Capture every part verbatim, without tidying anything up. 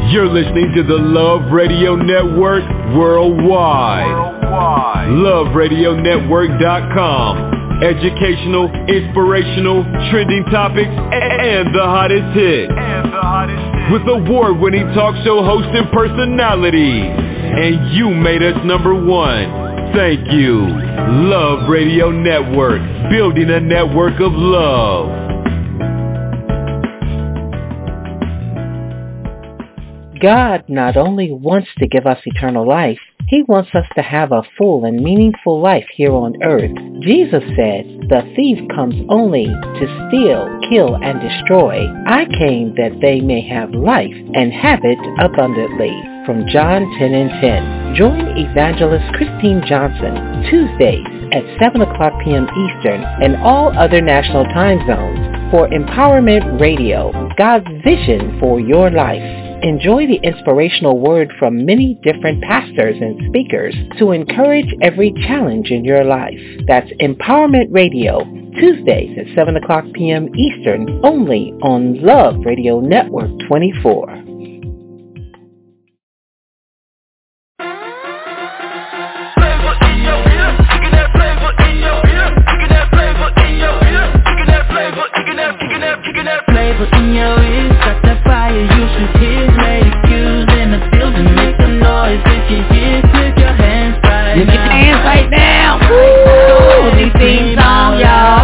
You're listening to the Love Radio Network worldwide. worldwide. love radio network dot com. Educational, inspirational, trending topics, and the hottest hits. And the hottest hits. With award-winning talk show hosts and personalities. And you made us number one. Thank you. Love Radio Network. Building a network of love. God not only wants to give us eternal life, He wants us to have a full and meaningful life here on earth. Jesus said, "The thief comes only to steal, kill, and destroy. I came that they may have life and have it abundantly." From John ten and ten. Join Evangelist Christine Johnson Tuesdays at seven o'clock p.m. Eastern and all other national time zones for Empowerment Radio, God's vision for your life. Enjoy the inspirational word from many different pastors and speakers to encourage every challenge in your life. That's Empowerment Radio, Tuesdays at seven o'clock p.m. Eastern, only on Love Radio Network twenty-four. In your ears, got that fire, you should hear. Lady Q's in the building, make some noise if you hear. Flip your hands right Lift now. your hands right now. Woo! New theme song,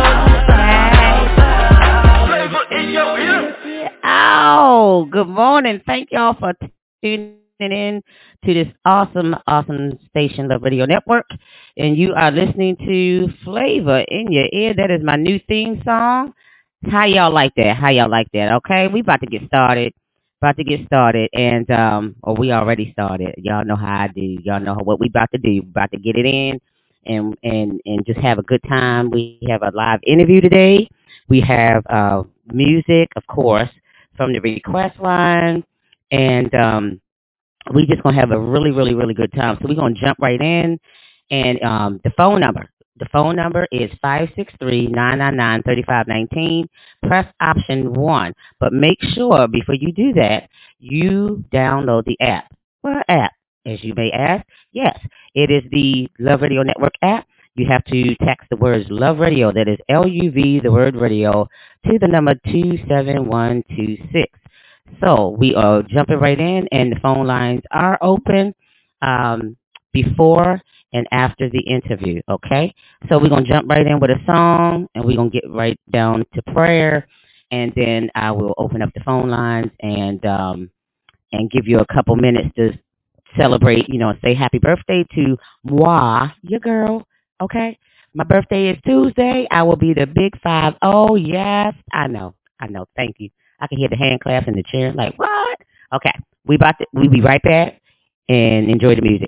y'all. Oh, good morning. Thank y'all for tuning in to this awesome, awesome station, Love Radio Network. And you are listening to Flavor in Your Ear. That is my new theme song. How y'all like that? How y'all like that? Okay, we about to get started. About to get started, and um, or we already started. Y'all know how I do. Y'all know what we about to do. About to get it in, and and and just have a good time. We have a live interview today. We have uh, music, of course, from the request line, and um, we just gonna have a really, really, really good time. So we're gonna jump right in, and um, the phone number. The phone number is five six three, nine nine nine, three five one nine. Press option one. But make sure before you do that, you download the app. What app, as you may ask? Yes, it is the Love Radio Network app. You have to text the words Love Radio, that is L U V, the word radio, to the number two seven one two six. So we are jumping right in, and the phone lines are open um, before and after the interview, okay? So we're going to jump right in with a song, and we're going to get right down to prayer, and then I will open up the phone lines and um, and give you a couple minutes to celebrate, you know, say happy birthday to moi, your girl, okay? My birthday is Tuesday. I will be the big five. Oh, yes. I know. I know. Thank you. I can hear the hand claps in the chair. Like, what? Okay. We about to, we'll be right back and enjoy the music.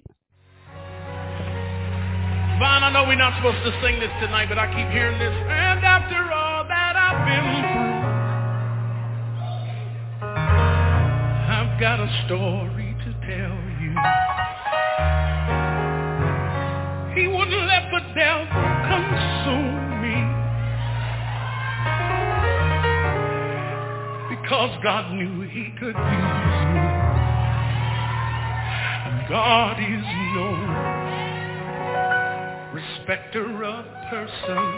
Vaughn, I know we're not supposed to sing this tonight, but I keep hearing this. And after all that I've been through, I've got a story to tell you. He wouldn't let the devil consume me, because God knew He could use me. God is no respecter of person.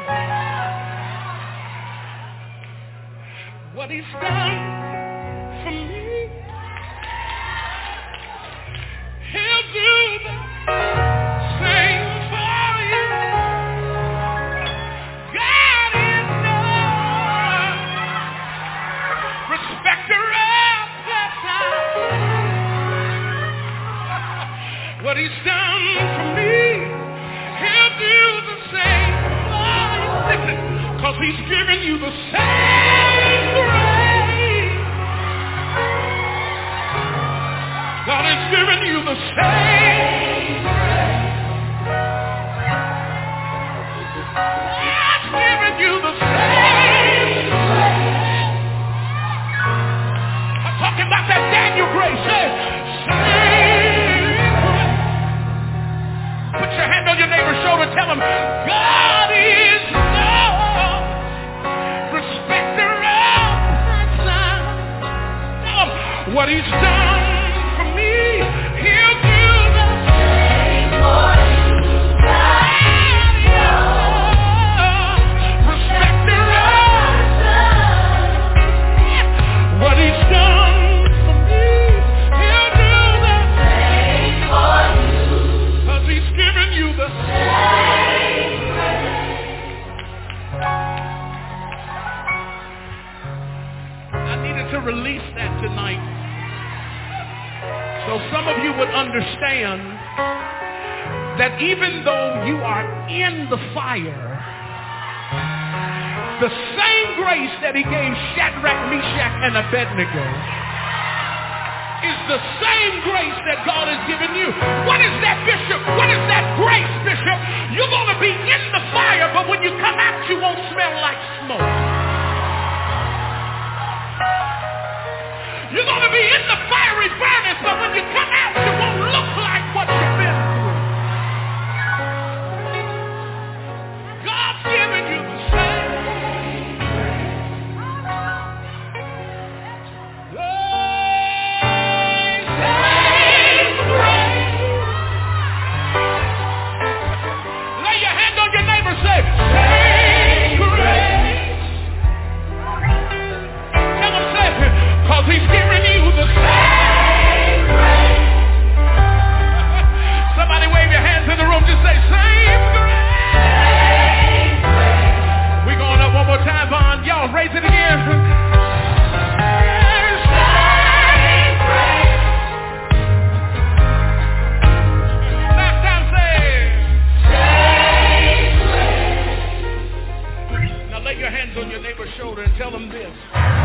What He's done for me, He'll do the same for you. God is no respecter of person. What He's done for me, He'll do the same for you. Because He's given you the same grace. God has given you the same grace. God's given you the same grace. I'm talking about that Daniel grace. Say, same grace. Put your hand on your neighbor's shoulder, tell him, God is no respecter of person. Tell him what He's done that tonight. So some of you would understand that even though you are in the fire, the same grace that he gave Shadrach, Meshach, and Abednego is the same grace that God has given you. What is that, Bishop? What is that grace, Bishop? You're going to be in the fire, but when you come out, you won't smell like smoke. You're going to be in the fiery furnace, but when you come out, you won't look like what you've been through. God's given you the same. Lay your hand on your neighbor, say, same grace. Tell him, say, cause he's giving you the same grace. Somebody wave your hands in the room, just say, same grace. Same grace. We're going up one more time, Vaughn. Y'all raise it again. Same grace. Last time, say, same grace. Now lay your hands on your neighbor's shoulder and tell them this.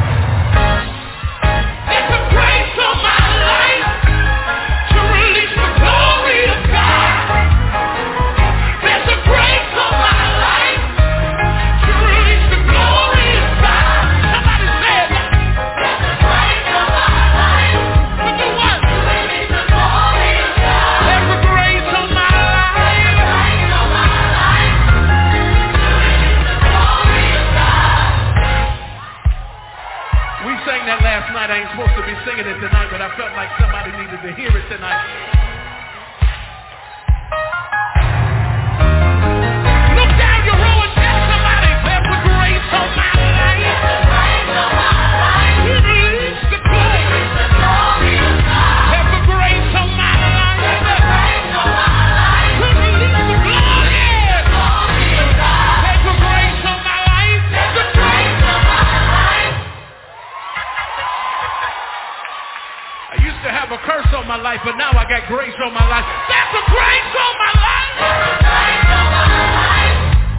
There's a grace on my life to release the glory of God. There's a grace on my life to release the glory of God. Somebody said that. There's a grace on my life to do what? To release the glory of God. There's a grace on my life. There's a grace on my life to release the glory of God. We sang that last night. I ain't supposed to be singing it tonight, but I felt like somebody needed to hear it tonight. Look down your row and tell somebody, there's a grace on my life. There's a grace on my life. To release the glory. There's a grace on my life. There's a grace on my life. To release the glory. There's a grace on my life. There's a grace on my life. I used to have a curse on my life, but now I got grace on my life. There's a grace on my life. There's a grace on my life.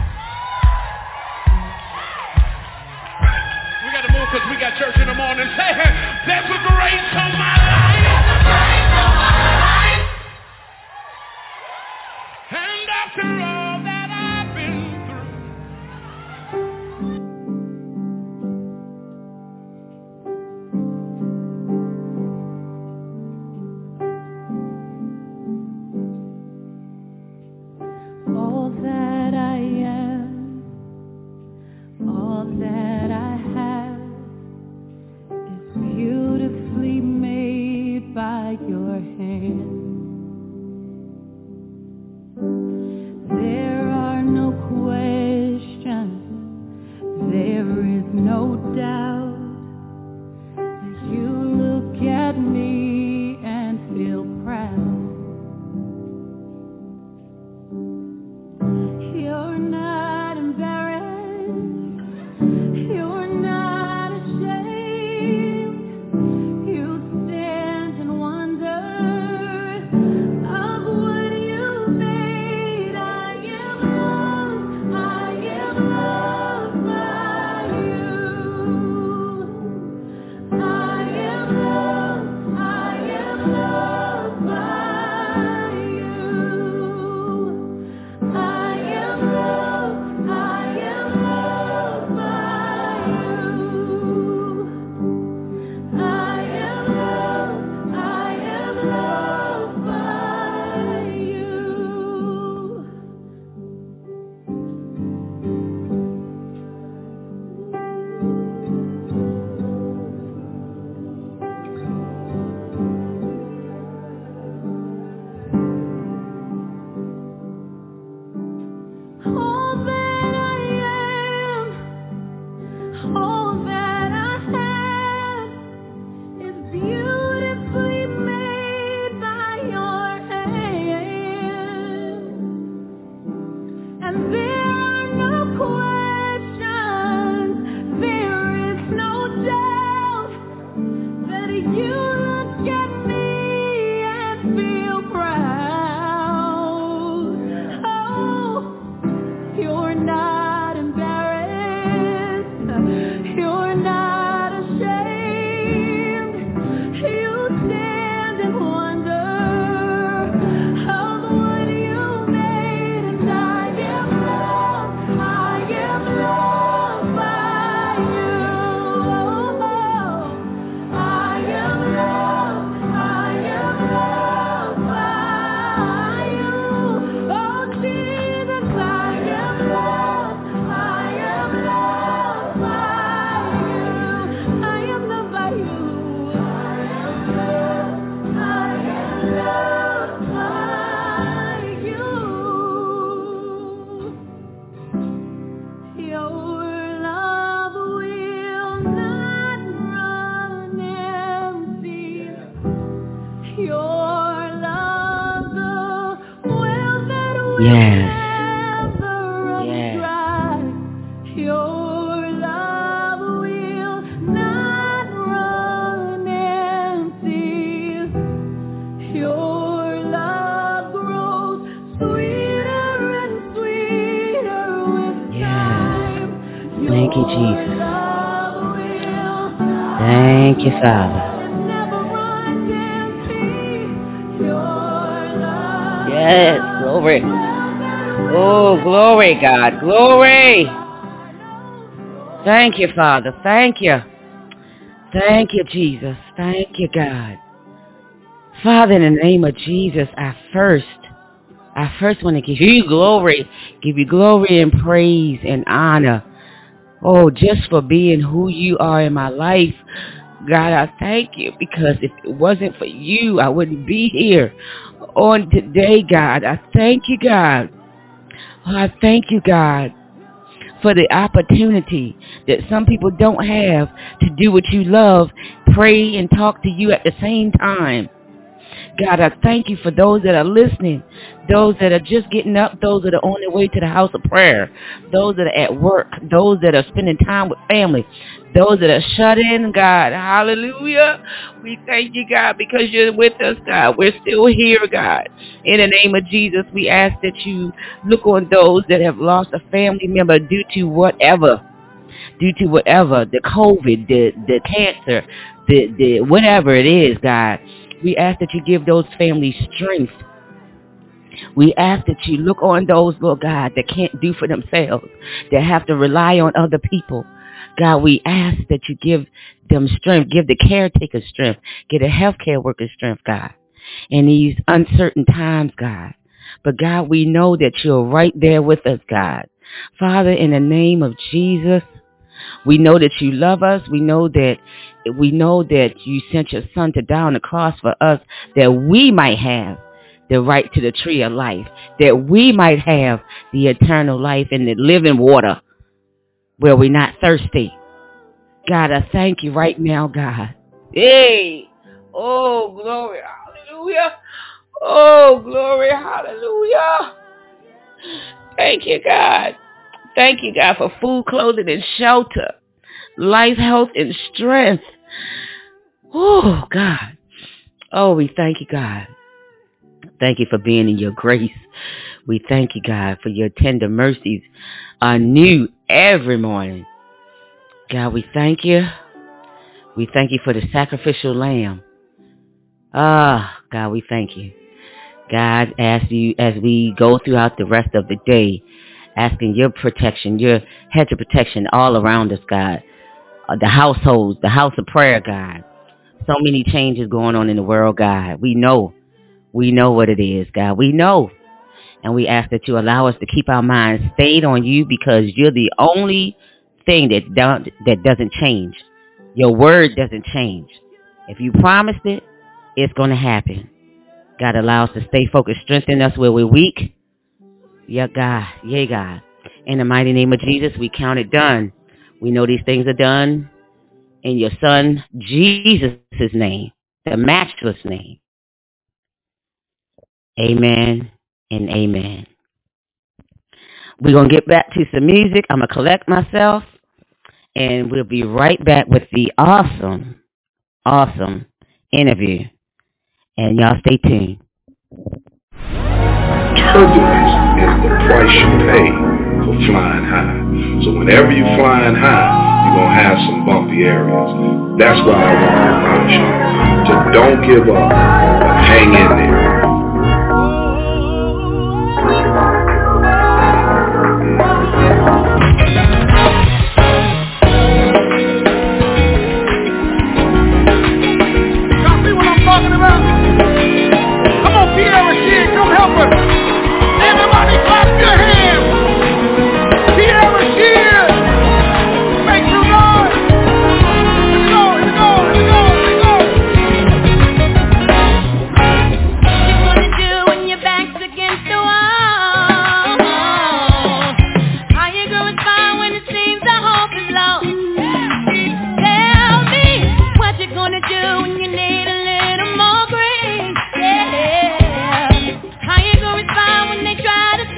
We got to move because we got church in the morning. Say, there's a grace on my life. There's a grace on my life. And after all that I've been through, All that I am, all that I have is beautifully made by your hand. There are no questions, there is no doubt that you look at me and feel proud. You're not embarrassed, you're not ashamed, you stand in wonder Yes. Yes. Your love will not run empty. Your love grows sweeter and sweeter with time. Thank you, Jesus. Thank you, Father. Yes, glory. Oh, glory, God. Glory. Thank you, Father. Thank you. Thank you, Jesus. Thank you, God. Father, in the name of Jesus, I first, I first want to give you glory, give you glory and praise and honor. Oh, just for being who you are in my life. God, I thank you, because if it wasn't for you, I wouldn't be here on today, God. I thank you, God. Oh, I thank you, God, for the opportunity that some people don't have to do what you love, pray and talk to you at the same time. God, I thank you for those that are listening, those that are just getting up, those that are on their way to the house of prayer, those that are at work, those that are spending time with family, those that are shut in, God. Hallelujah. We thank you, God, because you're with us, God. We're still here, God. In the name of Jesus, we ask that you look on those that have lost a family member due to whatever, due to whatever, the COVID, the, the cancer, the, the whatever it is, God. We ask that you give those families strength. We ask that you look on those, Lord God, that can't do for themselves, that have to rely on other people. God, we ask that you give them strength, give the caretaker strength, give the healthcare worker strength, God, in these uncertain times, God. But God, we know that you're right there with us, God. Father, in the name of Jesus, we know that you love us. We know that we know that you sent your son to die on the cross for us, that we might have the right to the tree of life, that we might have the eternal life and the living water where we're not thirsty. God, I thank you right now, God. Hey, oh, glory, hallelujah. Oh, glory, hallelujah. Thank you, God. Thank you, God, for food, clothing, and shelter, life, health, and strength. Oh, God. Oh, we thank you, God. Thank you for being in your grace. We thank you, God, for your tender mercies are new every morning. God, we thank you. We thank you for the sacrificial lamb. Ah, God, we thank you. God, as you, as we go throughout the rest of the day, asking your protection, your hedge of protection all around us, God. Uh, the households, the house of prayer, God. So many changes going on in the world, God. We know. We know what it is, God. We know. And we ask that you allow us to keep our minds stayed on you, because you're the only thing that don't, that doesn't change. Your word doesn't change. If you promised it, it's going to happen. God, allow us to stay focused. Strengthen us where we're weak. Yeah, God. Yeah, God. In the mighty name of Jesus, we count it done. We know these things are done in your son, Jesus' name, the matchless name. Amen and amen. We're going to get back to some music. I'm going to collect myself, and we'll be right back with the awesome, awesome interview. And y'all stay tuned. Turbulence is the price you pay for flying high. So whenever you're flying high, you're going to have some bumpy areas. That's why I want to remind you to don't give up, but hang in there. Try to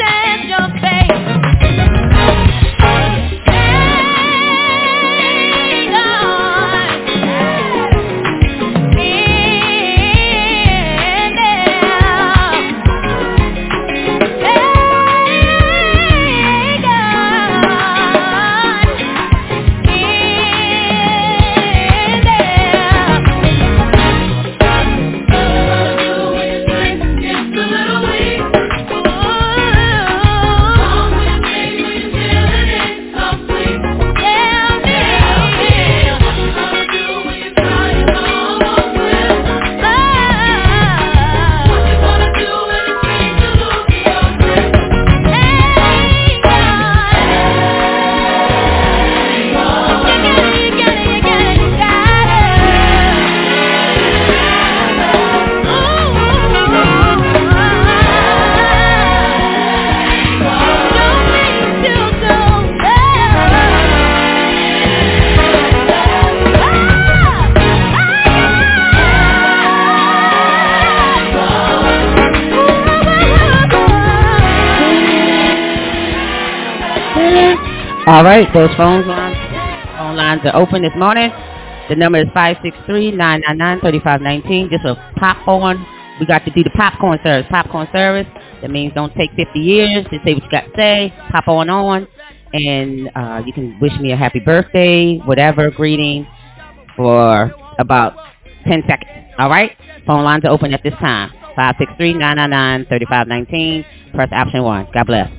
All right, those phones lines, phone lines are open this morning. The number is five six three, nine nine nine, three five one nine. Just a popcorn. We got to do the popcorn service. Popcorn service. That means don't take fifty years. Just say what you got to say. Pop on on. And uh, you can wish me a happy birthday, whatever, greeting for about ten seconds. All right? Phone lines are open at this time. five six three, nine nine nine, three five one nine. Press option one. God bless.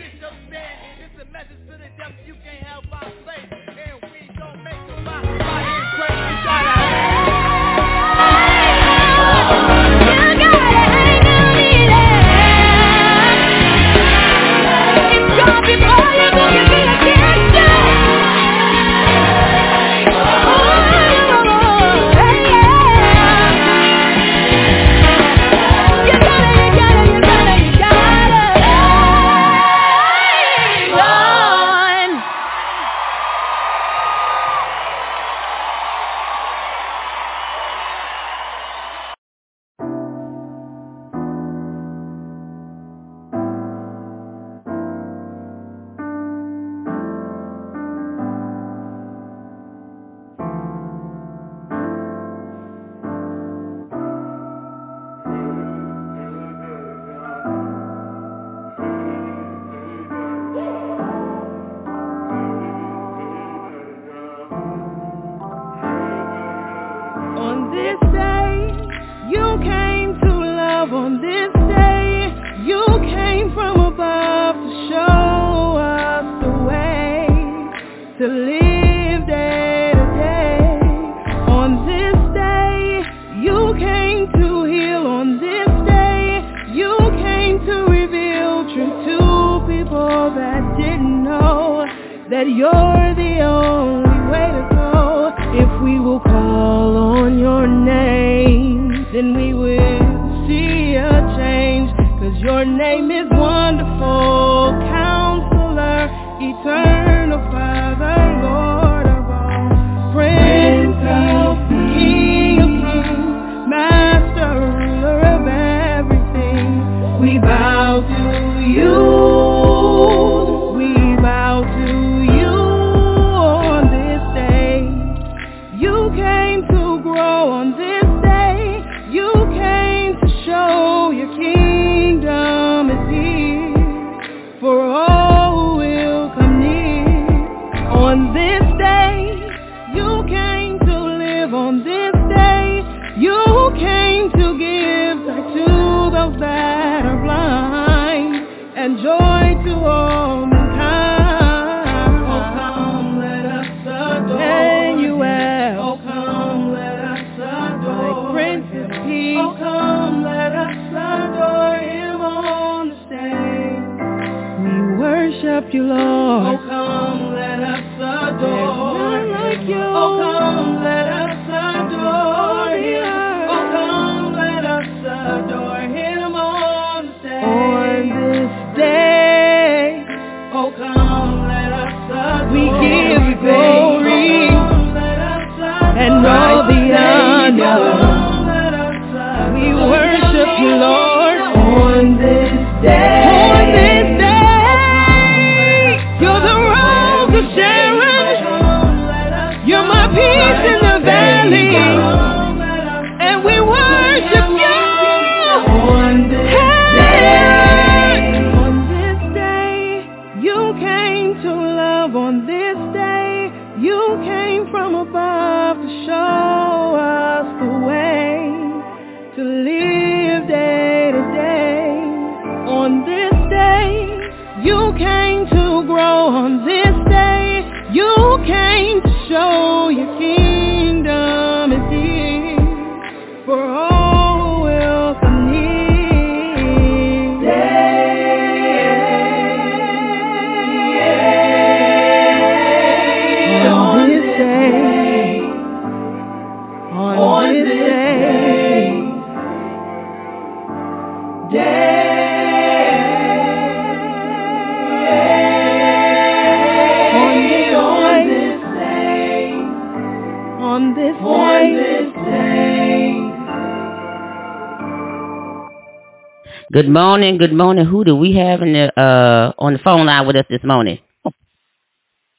Good morning, good morning. Who do we have in the uh on the phone line with us this morning?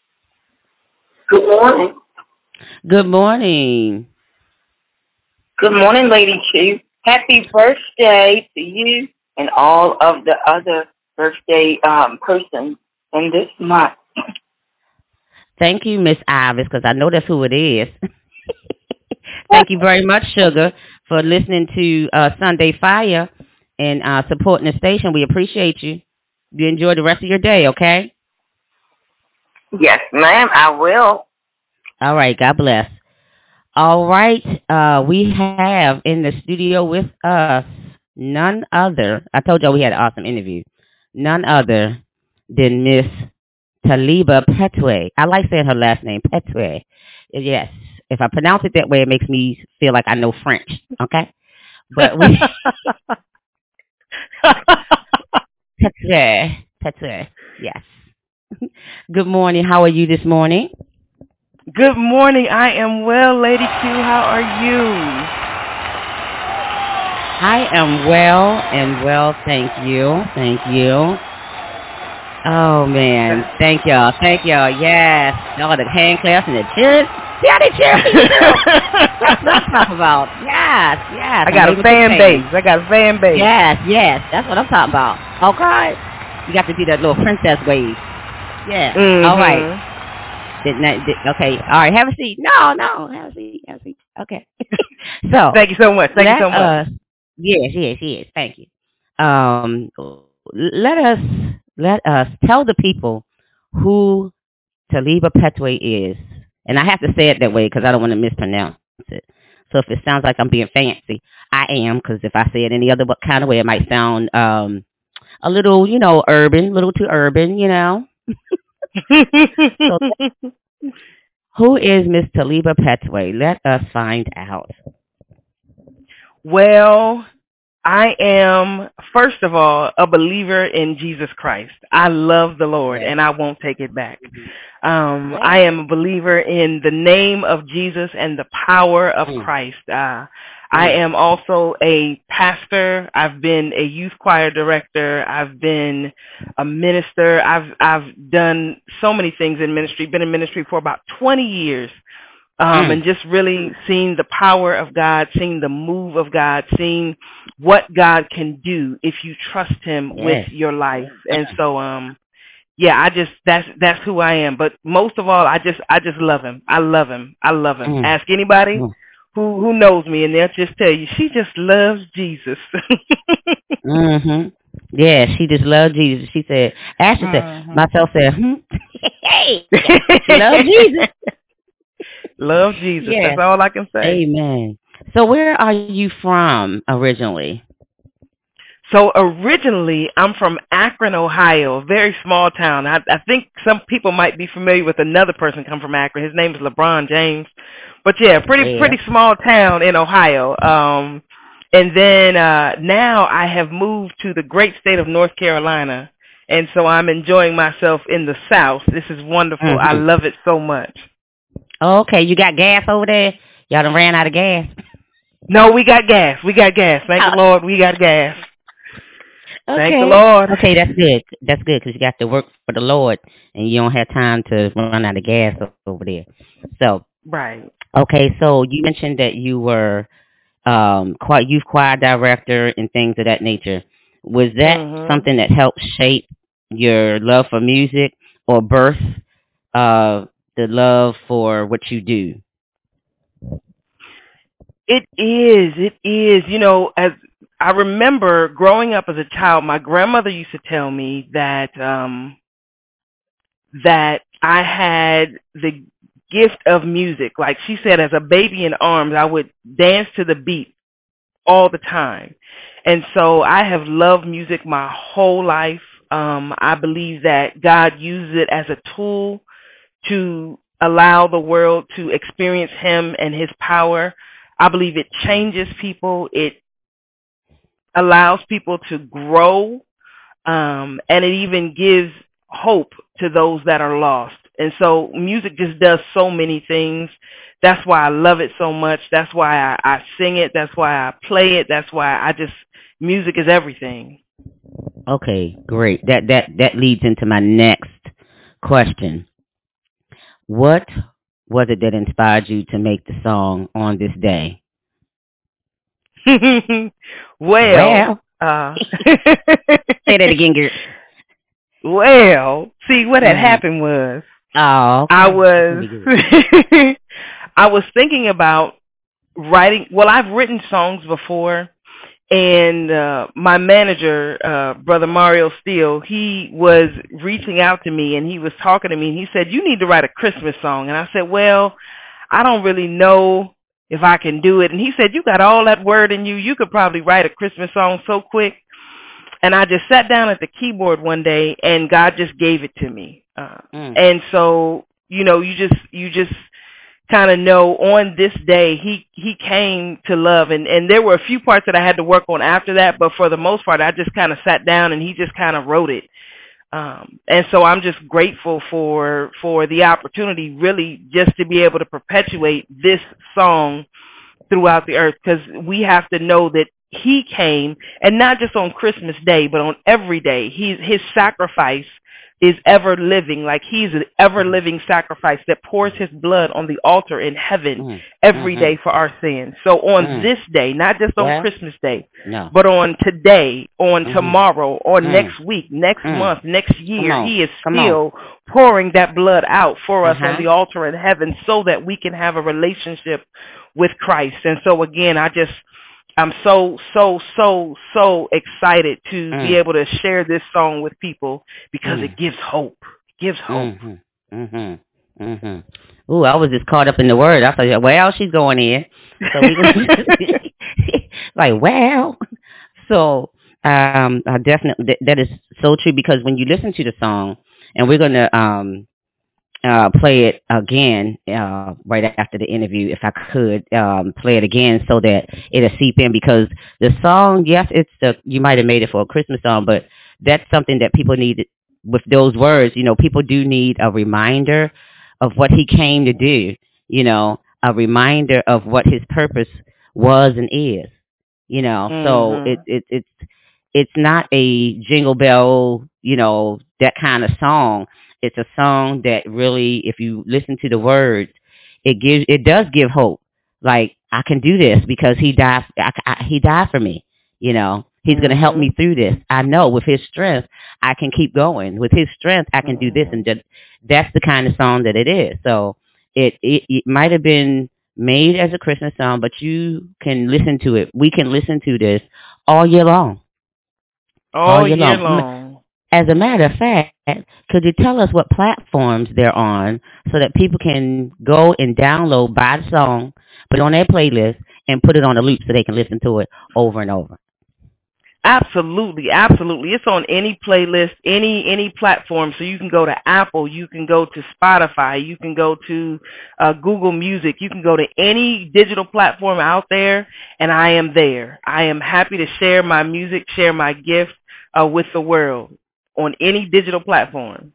Good morning. Good morning. Good morning, Lady Q. Happy birthday to you and all of the other birthday um, persons in this month. Thank you, Miss Ivis, because I know that's who it is. Thank you very much, Sugar, for listening to uh, Sunday Fire and uh, supporting the station. We appreciate you. You enjoy the rest of your day, okay? Yes, ma'am, I will. All right. God bless. All right. Uh, we have in the studio with us none other. I told y'all we had an awesome interview. None other than Miss Taliba Petway. I like saying her last name, Petway. Yes. If I pronounce it that way, it makes me feel like I know French. Okay? But we... Petway. Petway. Yes. Good morning. How are you this morning? Good morning. I am well, Lady Q. How are you? I am well and well, thank you. Thank you. Oh, man. Thank y'all. Thank y'all. Yes. All the hand claps and the cheers. Yeah, they cheer for you. That's what I'm talking about. Yes, yes. I got a fan base. I got a fan base. Yes, yes. That's what I'm talking about. Okay. You got to do that little princess wave. Yeah. Mm-hmm. All right. Did not, did, okay. All right. Have a seat. No, no. Have a seat. Have a seat. Okay. So. Thank you so much. Thank let, you so much. Uh, yes, yes, yes. Thank you. Um, let us let us tell the people who Taliba Petway is, and I have to say it that way because I don't want to mispronounce it. So if it sounds like I'm being fancy, I am, because if I say it any other kind of way, it might sound um a little, you know, urban, a little too urban, you know. So, who is Miss Taliba Petway? Let us find out. Well, I am, first of all, a believer in Jesus Christ. I love the Lord, and I won't take it back. Um, I am a believer in the name of Jesus and the power of Christ. Uh, I am also a pastor. I've been a youth choir director. I've been a minister. I've I've done so many things in ministry. Been in ministry for about twenty years. Um, mm. And just really seeing the power of God, seeing the move of God, seeing what God can do if you trust Him yes. with your life. And so, um, yeah, I just that's that's who I am. But most of all, I just I just love Him. I love Him. I love Him. Mm. Ask anybody mm. who who knows me, and they'll just tell you she just loves Jesus. mhm. Yeah, she just loves Jesus. She said, Ashley mm-hmm. said, myself said, hmm? Hey, she loves Jesus. Love Jesus. Yes. That's all I can say. Amen. So where are you from originally? So originally, I'm from Akron, Ohio, a very small town. I, I think some people might be familiar with another person come from Akron. His name is LeBron James. But yeah, pretty yeah. pretty small town in Ohio. Um, and then uh, now I have moved to the great state of North Carolina. And so I'm enjoying myself in the South. This is wonderful. Mm-hmm. I love it so much. Okay, you got gas over there? Y'all done ran out of gas? No, we got gas. We got gas. Thank oh. the Lord, we got gas. Okay. Thank the Lord. Okay, that's good. That's good because you got to work for the Lord, and you don't have time to run out of gas over there. So right. Okay, so you mentioned that you were um, choir, youth choir director and things of that nature. Was that mm-hmm. something that helped shape your love for music or birth uh, the love for what you do? It is. It is. You know, as I remember growing up as a child, my grandmother used to tell me that um, that I had the gift of music. Like she said, as a baby in arms, I would dance to the beat all the time. And so I have loved music my whole life. Um, I believe that God uses it as a tool to allow the world to experience Him and His power. I believe it changes people. It allows people to grow. Um, and it even gives hope to those that are lost. And so music just does so many things. That's why I love it so much. That's why I, I sing it. That's why I play it. That's why I just, music is everything. Okay, great. That that that leads into my next question. What was it that inspired you to make the song On This Day? well, Well, uh, say that again, girl. well, see what had Mhm. happened was Oh, okay. I Really was good. I was thinking about writing. Well, I've written songs before, and uh, my manager, uh, Brother Mario Steele, he was reaching out to me, and he was talking to me, and he said, "You need to write a Christmas song." And I said, "Well, I don't really know if I can do it." And he said, "You got all that word in you. You could probably write a Christmas song so quick." And I just sat down at the keyboard one day, and God just gave it to me. Uh, Mm. and so, you know, you just you just kind of know on this day he he came to love, and and there were a few parts that I had to work on after that, but for the most part, I just kind of sat down and he just kind of wrote it. Um, and so I'm just grateful for for the opportunity, really, just to be able to perpetuate this song throughout the earth, because we have to know that he came, and not just on Christmas Day, but on every day. He's, his sacrifice is ever living, like he's an ever living sacrifice that pours his blood on the altar in heaven Mm. every Mhm. day for our sins. So on Mm. this day, not just on Well, Christmas Day, no. but on today, on Mhm. tomorrow, or Mm. next week, next Mm. month, next Come year, on. he is Come on. still pouring that blood out for us on Uh-huh. the altar in heaven so that we can have a relationship with Christ. And so again, I just, I'm so, so, so, so excited to be Mm. able to share this song with people because Mm. it gives hope. It gives hope. Mhm. Mhm. Mhm. Ooh, I was just caught up in the word. I thought, well, she's going in. So we like, wow. So um, I definitely that, that is so true, because when you listen to the song, and we're gonna um uh play it again uh right after the interview, if I could um play it again so that it'll seep in, because the song, yes, it's the you might have made it for a Christmas song, but that's something that people need with those words. You know, people do need a reminder of what he came to do. You know, a reminder of what his purpose was and is. You know, so it, Mhm. it it's it's not a jingle bell, you know, that kind of song. It's a song that really, if you listen to the words, it gives it does give hope. Like, I can do this because he died. I, I, he died for me. You know, he's going to help me Mhm. through this. I know with his strength, I can keep going. With his strength, I can do this, and just, that's the kind of song that it is. So it it, it might have been made as a Christmas song, but you can listen to it. We can listen to this all year long. All All year year long. M- long. As a matter of fact, could you tell us what platforms they're on so that people can go and download, buy the song, put it on their playlist, and put it on a loop so they can listen to it over and over? Absolutely, absolutely. It's on any playlist, any any platform. So you can go to Apple, you can go to Spotify, you can go to uh, Google Music, you can go to any digital platform out there, and I am there. I am happy to share my music, share my gift uh, with the world on any digital platform.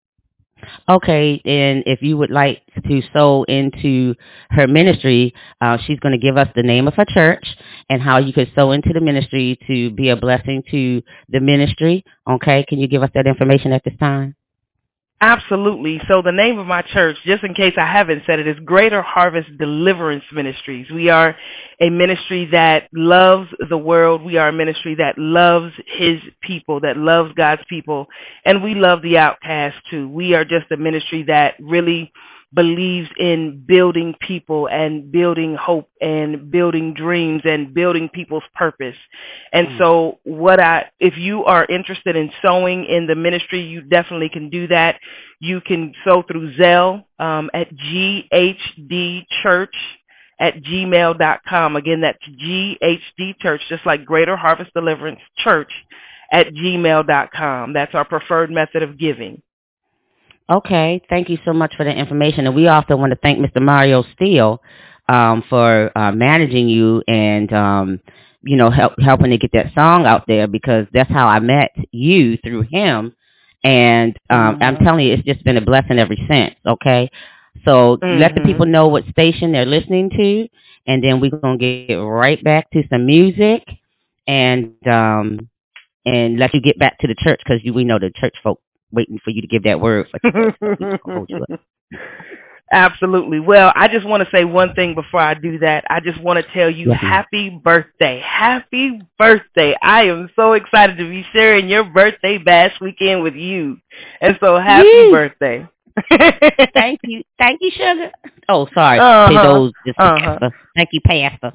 Okay, and if you would like to sow into her ministry, uh, she's going to give us the name of her church and how you could sow into the ministry to be a blessing to the ministry. Okay, can you give us that information at this time? Absolutely. So the name of my church, just in case I haven't said it, is Greater Harvest Deliverance Ministries. We are a ministry that loves the world. We are a ministry that loves his people, that loves God's people, and we love the outcast too. We are just a ministry that really believes in building people and building hope and building dreams and building people's purpose. And Mm. so what I, if you are interested in sowing in the ministry, you definitely can do that. You can sow through Zelle um, at G H D church at gmail dot com. Again, that's G H D church, just like Greater Harvest Deliverance Church at gmail dot com. That's our preferred method of giving. Okay, thank you so much for the information. And we also want to thank Mister Mario Steele um, for uh, managing you and, um, you know, help, helping to get that song out there, because that's how I met you, through him. And um, Mm-hmm. I'm telling you, it's just been a blessing ever since, okay? So Mm-hmm. let the people know what station they're listening to, and then we're going to get right back to some music and um, and let you get back to the church, because we know the church folk waiting for you to give that word for today. So we just gonna hold you up. Absolutely. Well, I just want to say one thing before I do that. I just want to tell you Yes, ma'am. happy birthday. Happy birthday. I am so excited to be sharing your birthday bash weekend with you. And so happy Yee. birthday. Thank you. Thank you, sugar. Oh, sorry. Uh-huh. Say those. Just Uh-huh. Pastor. Thank you, Pastor.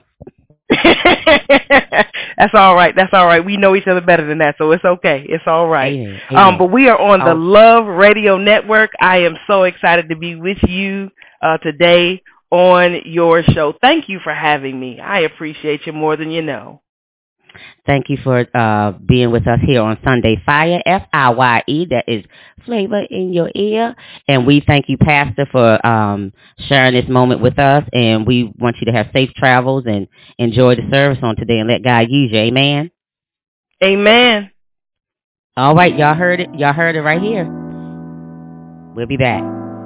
That's all right. That's all right. We know each other better than that, so it's okay. It's all right. Amen. Um, Amen. but we are on the Oh. Love Radio Network. I am so excited to be with you uh, today on your show. Thank you for having me. I appreciate you more than you know. Thank you for uh, being with us here on Sunday Fire, F I Y E. That is flavor in your ear. And we thank you, Pastor, for um, sharing this moment with us. And we want you to have safe travels and enjoy the service on today and let God use you. Amen. Amen. All right. Y'all heard it. Y'all heard it right here. We'll be back.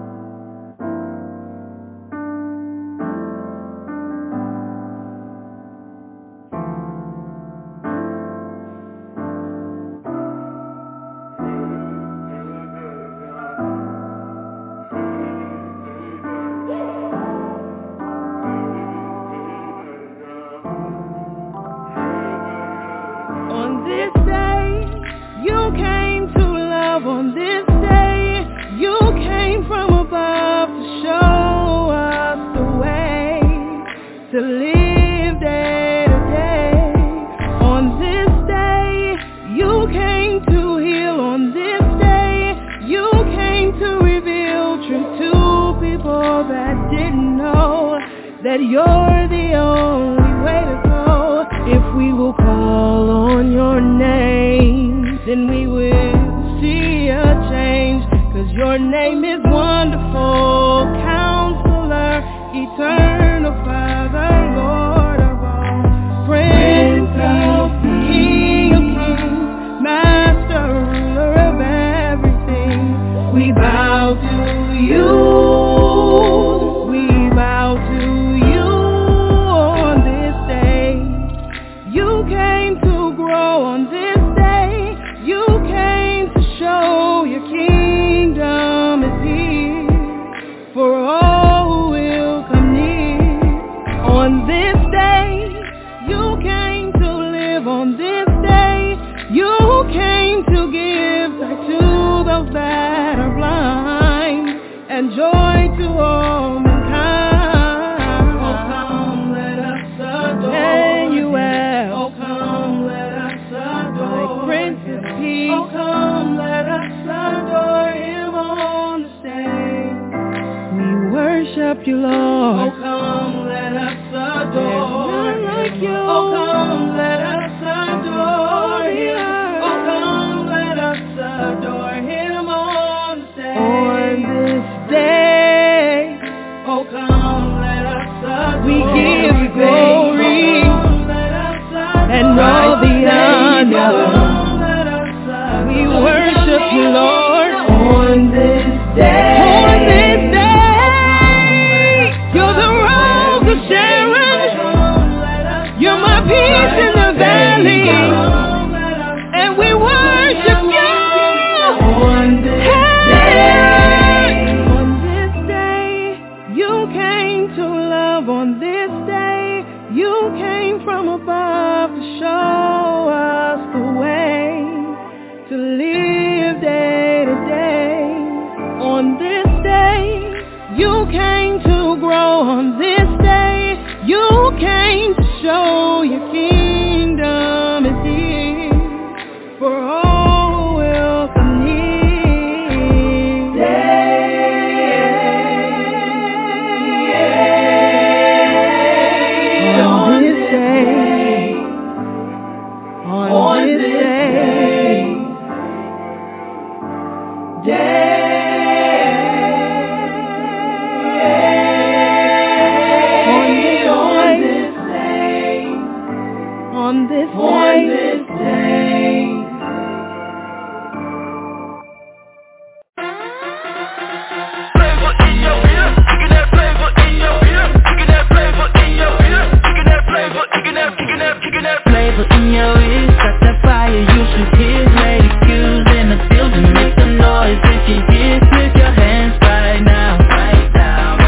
On this day, you came to love. On this day, you came from above to show us the way to live day to day. On this day, you came to heal. On this day, you came to reveal truth to people that didn't know that you're the only way to go. If we will call on your name, then we will see a change. Cause your name is Wonderful Counselor, Eternal Father, Lord of all, Prince of Peace, King of Kings, Master, Ruler of everything. We bow to you. We bow to you on this day. You came to grow on this day. You came to show your kingdom is here for all who will come near. On this day, you came to live. On this day, you came to give sight to those that are blind and joy to all mankind. Oh, come, let us adore Emmanuel. Oh, come, let us adore my Prince of Peace. Oh, come, let us adore him on the stage. We worship you, Lord. Oh, come, let us adore There's none like you. Oh, come, let us adore him. Oh, come, let us adore him on the stage. On this day, oh, come, let us adore we give you glory and all the honor. We worship you, Lord, on this day. On this day, you're the rose of Sharon. You're my peace in the valley, and we worship you on this day. On this day, you came to love. On this day, you came from above to show us the way to live day to day. On this day, you came to grow. On this day, you came to show your kingdom is here for all who will come near. On this day, on this day, on this day, Flavor in your ear, kicking that flavor in your ear, kicking that flavor in your ear, kicking that flavor, kicking that, kicking that, kicking that Flavor in your ears, got that fire you should hear. Lady Q's in the building, make some noise if you hear. Flip your hands right now, right now.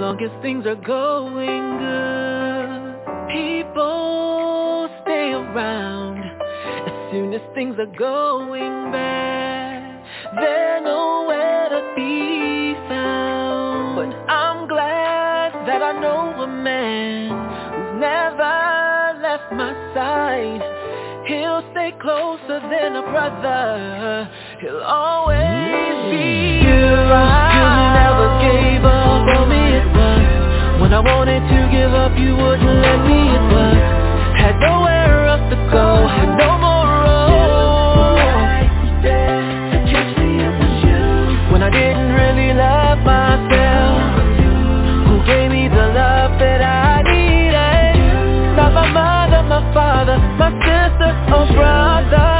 long as things are going good. People stay around. As soon as things are going bad, they're nowhere to be found. But I'm glad that I know a man who's never left my side. He'll stay closer than a brother. He'll always be right. You never gave up on me at once. When I wanted to give up, you wouldn't let me at once. Had nowhere else to go, had no more room to catch me. It was you. When I didn't really love myself, who gave me the love that I needed. Not my mother, my father, my sister or brother.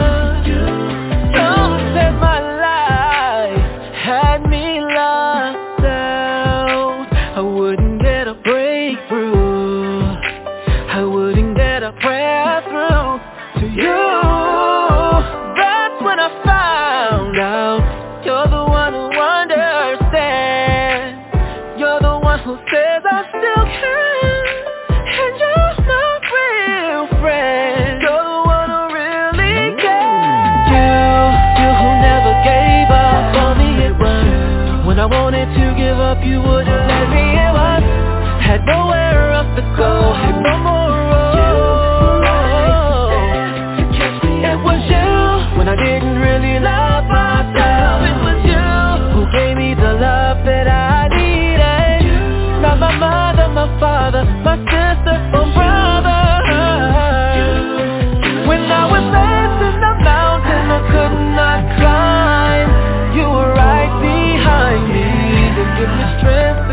Don't set my life, had me lost out. I wouldn't get a breakthrough, I wouldn't get a prayer through to you. That's when I found out you're the one who understands. You're the one who says I still can. And you're my real friend. You're the one who really cares. You, you who never gave up on me at once. When I wanted to give up, you wouldn't let me at once. Had nowhere else to go, had no more room. It was you. When I didn't really love myself, it was you who gave me the love that I needed. Not my mother, my father, my sister or brother. When I was facing the mountain I could not climb, you were right behind me to give me strength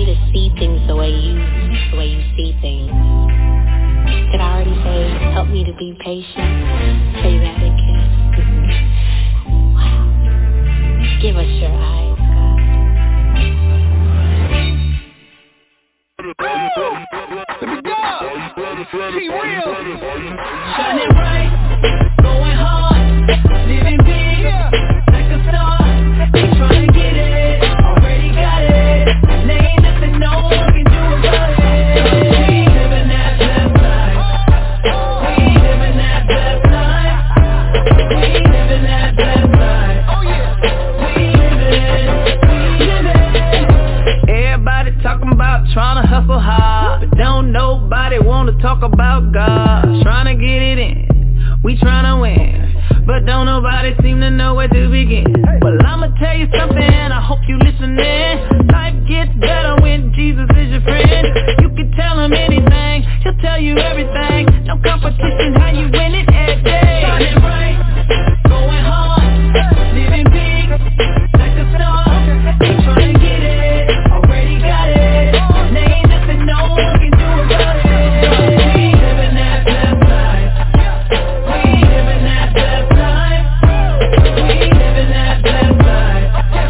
me to see things the way you, the way you see things. Did I already say, help me to be patient? Say that again. Wow. Give us your eyes, God. Let me go. Be real. Shining bright, going hard, living big, like a star. Ain't trying to get it, already got it. And ain't nothing no one can do about it. We living that best life. We living that best life. We living that best life. Oh yeah. We living, we living. Everybody talking about trying to hustle hard, but don't nobody wanna talk about God. Trying to get it in, we trying to win, but don't nobody seem to know where to begin. Well, I'ma tell you something, I hope you listening. Life gets better when Jesus is your friend. You can tell him anything, he'll tell you everything. No competition, how you win it every day. Shining bright, going hard, living big, like a star. Ain't trying to get it, already got it. And ain't nothing no one can do about it. We living that best life. We living that best life. We living that best life.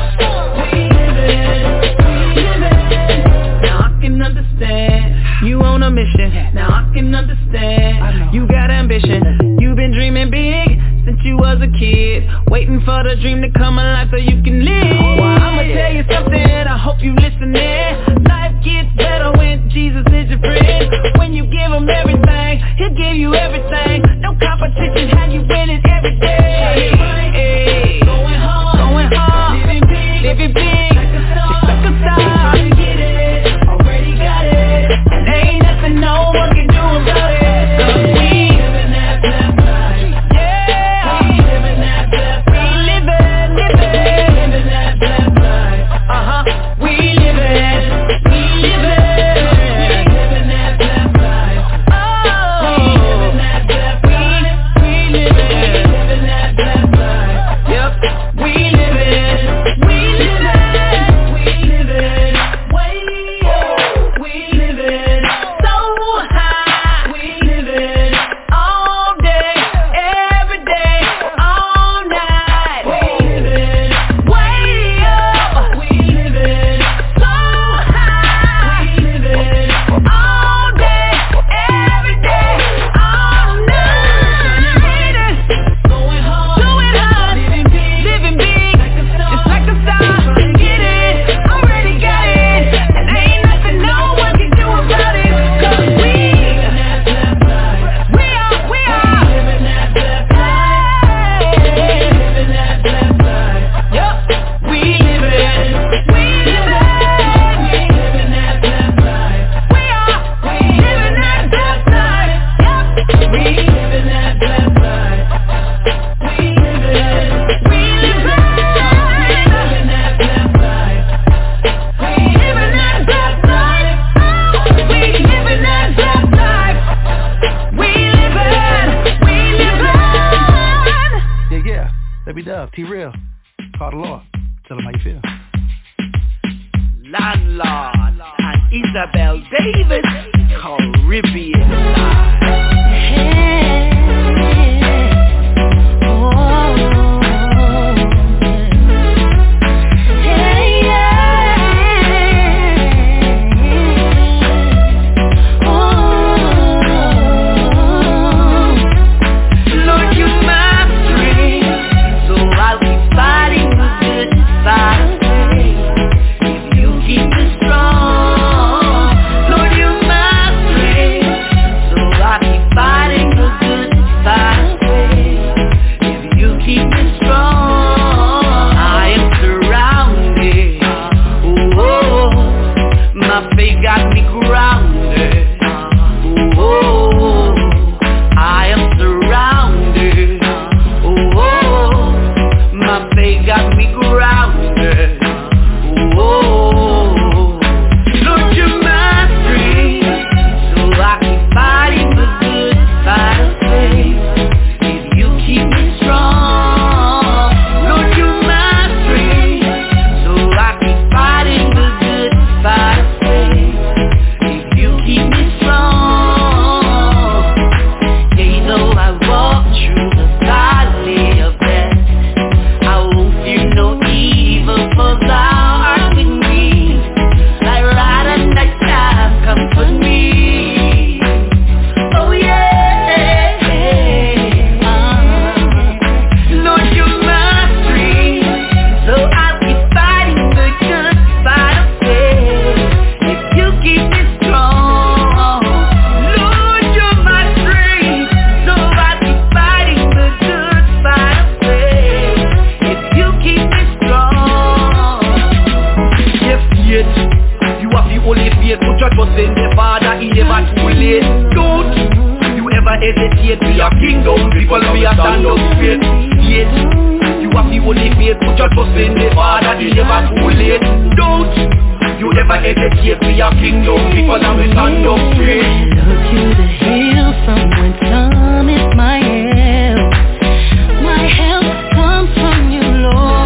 We living, we living. Now I can understand you on a mission. Now I can understand you got ambition. You've been dreaming big since you was a kid, waiting for the dream to come alive so you can live. Well, I'ma tell you something, I hope you listening. Life gets better when Jesus is your friend. When you give him everything, he'll give you everything. No competition, how you win it every day. Hey, going hard, going hard, living big, living big, like a star, like a star. Trying to get it, already got it. And ain't nothing no one can do about it. 'Cause we living that best life. Yeah, we living that best life. We living, living, living that best life. Uh-huh, we living, we living, we living that best life. Oh, we living that best life. We living, living that best life. Yep, we living, we living, we living way up. We living so high. We living all day, every day, all night. We living way up. We living so high. We living all day, every day, all night. Going hard, doing hard, living big, living big, just like a star. Trying to get it, already got it, and ain't nothing no one can do about it. 'Cause we living that best life. We are, we are living that best life. Living that best life. Yup, we living, we living, we living that best life. We are, we living that best life. Yup, we living that best life. We living, we living, living that best life. We living that best life. We living that best life. We living, we living. Yeah, yeah. Let me dub. T-Real. Call the law. Tell them how you feel. Landlord and Isabel Davis, Caribbean Lord, you're my strength, so I'll keep fighting the good fight. If you keep me strong, Lord, you're my strength, so I yet. You have the only faith, put your trust in the Father, He never too late. Don't you ever hesitate, be a kingdom, people be a stand up straight. Yet, you have the only faith, put your trust in the Father, He never too late. Don't you ever hesitate, be a kingdom, people be stand up straight. Look to the hill from whence cometh my help. My help comes from you, Lord.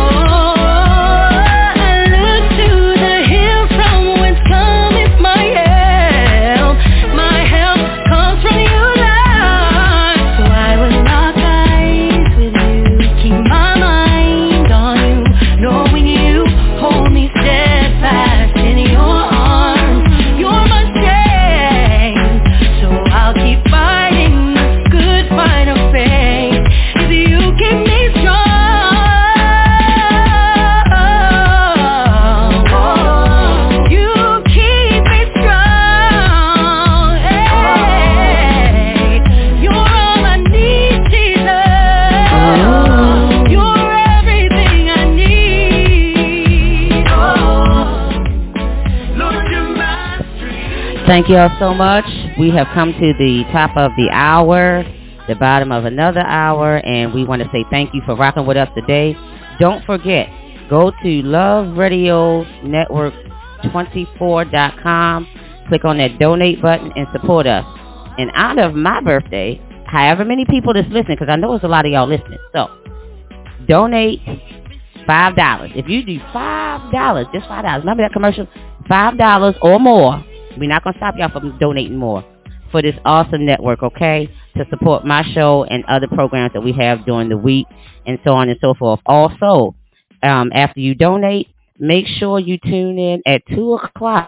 Thank you all so much. We have come to the top of the hour, the bottom of another hour, and we want to say thank you for rocking with us today. Don't forget, go to love radio network twenty-four dot com, click on that donate button, and support us. In honor of my birthday, however many people that's listening, because I know it's a lot of y'all listening, so donate five dollars. If you do five dollars, just five dollars, remember that commercial? five dollars or more. We're not going to stop y'all from donating more for this awesome network, okay, to support my show and other programs that we have during the week and so on and so forth. Also, um, after you donate, make sure you tune in at two o'clock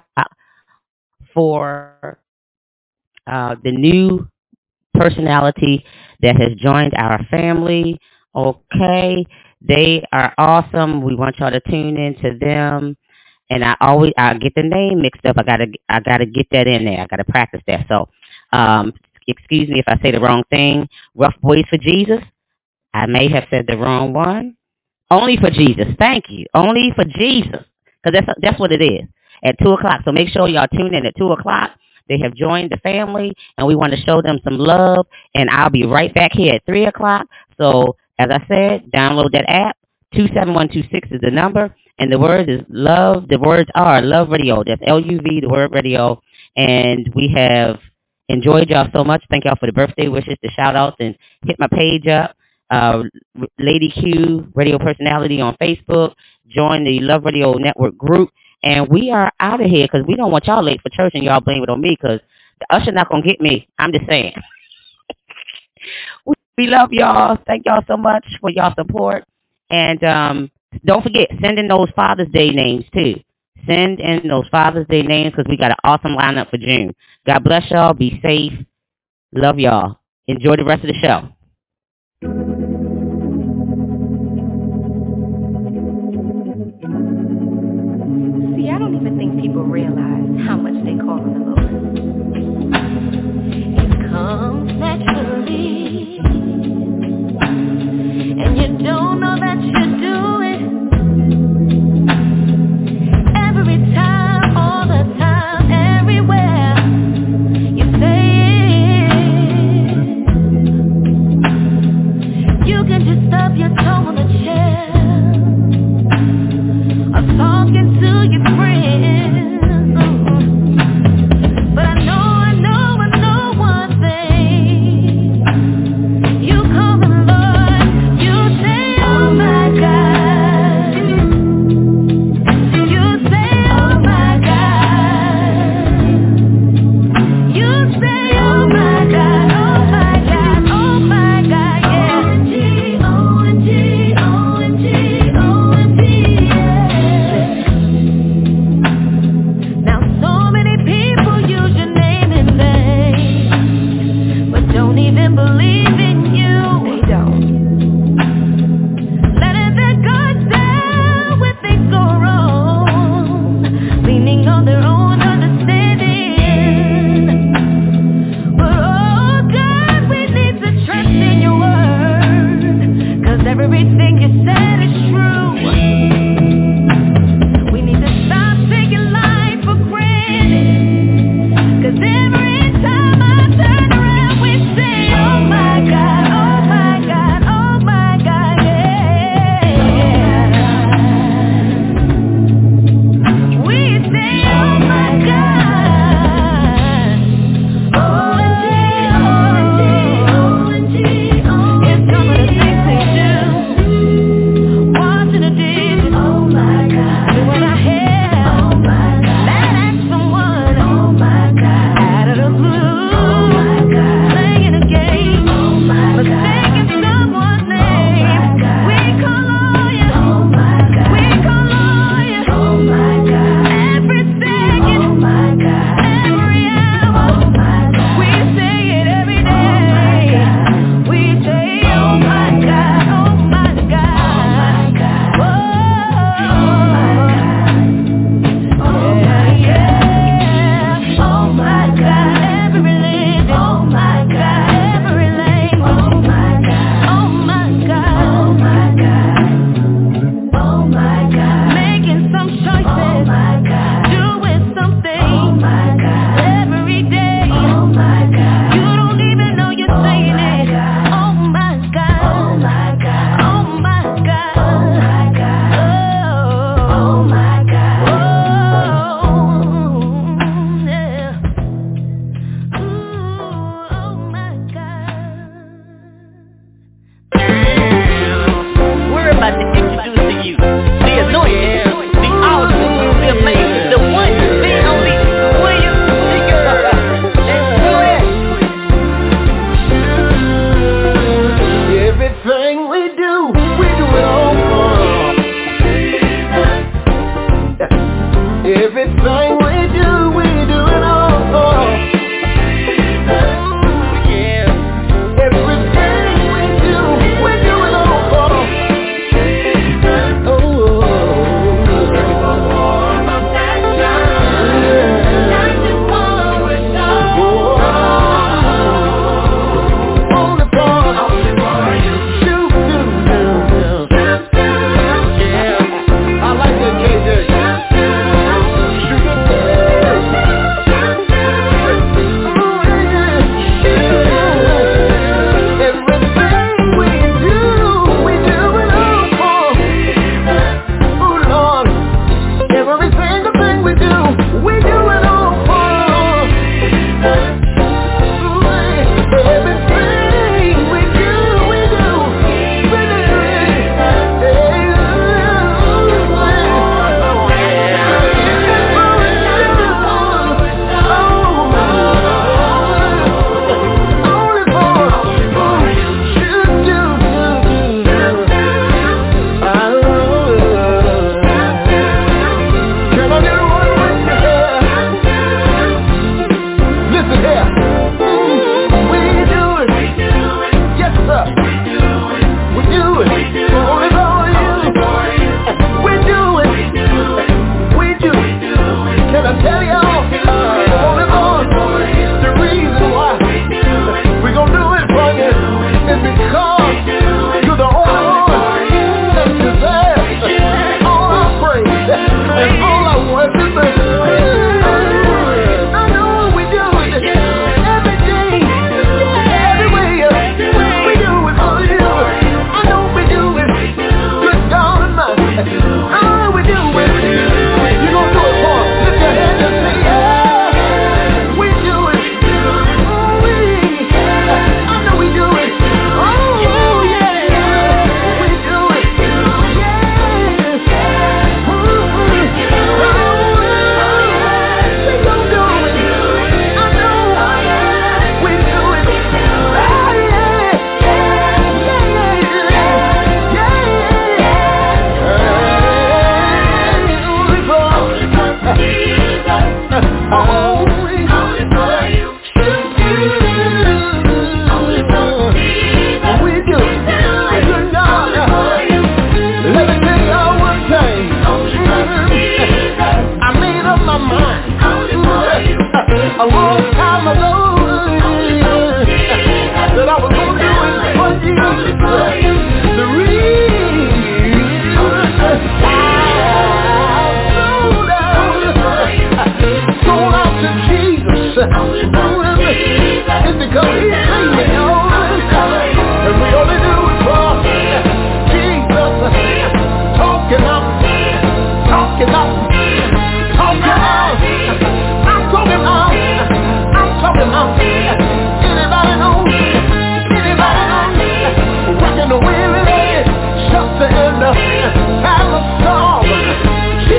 for uh, the new personality that has joined our family, okay? They are awesome. We want y'all to tune in to them. And I always I get the name mixed up. I gotta I gotta get that in there. I gotta practice that. So, um, excuse me if I say the wrong thing. Rough Boys for Jesus. I may have said the wrong one. Only for Jesus. Thank you. Only for Jesus, because that's that's what it is at two o'clock. So make sure y'all tune in at two o'clock. They have joined the family, and we want to show them some love. And I'll be right back here at three o'clock. So as I said, download that app. two seven one two six is the number. And the word is love. The words are Love Radio. That's L U V, the word radio. And we have enjoyed y'all so much. Thank y'all for the birthday wishes, the shout-outs, and hit my page up. Uh, Lady Q, radio personality on Facebook. Join the Love Radio Network group. And we are out of here because we don't want y'all late for church and y'all blame it on me because the usher not going to get me. I'm just saying. We love y'all. Thank y'all so much for y'all support. And, um, don't forget, send in those Father's Day names, too. Send in those Father's Day names because we got an awesome lineup for June. God bless y'all. Be safe. Love y'all. Enjoy the rest of the show. See, I don't even think people realize how much they call on the Lord. It comes naturally, and you don't know that you do it. Every time, all the time, everywhere, you say it. Everything we do, we do it all for Jesus. Yeah. Everything we do, we do it all for Jesus. Oh, oh,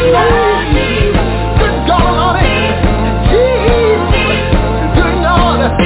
good God,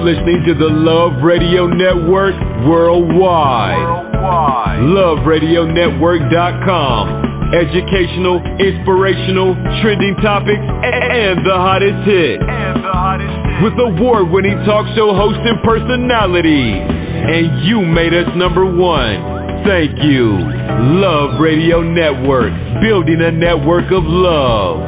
listening to the Love Radio Network worldwide. worldwide. love radio network dot com. Educational, inspirational, trending topics, and the hottest hits. And the hottest hits. With award-winning talk show hosts and personalities. And you made us number one. Thank you. Love Radio Network, building a network of love.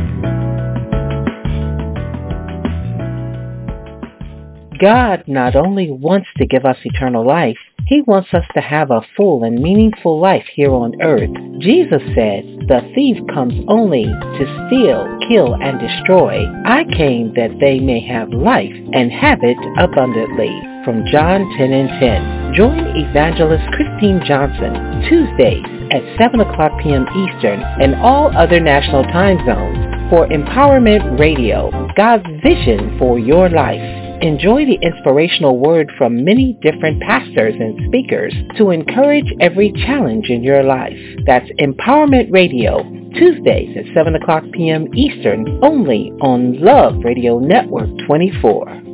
God not only wants to give us eternal life, He wants us to have a full and meaningful life here on earth. Jesus said, "The thief comes only to steal, kill, and destroy. I came that they may have life and have it abundantly." From John ten and ten. Join Evangelist Christine Johnson Tuesdays at seven o'clock p.m. Eastern and all other national time zones for Empowerment Radio, God's vision for your life. Enjoy the inspirational word from many different pastors and speakers to encourage every challenge in your life. That's Empowerment Radio, Tuesdays at seven o'clock p.m. Eastern, only on Love Radio Network twenty-four.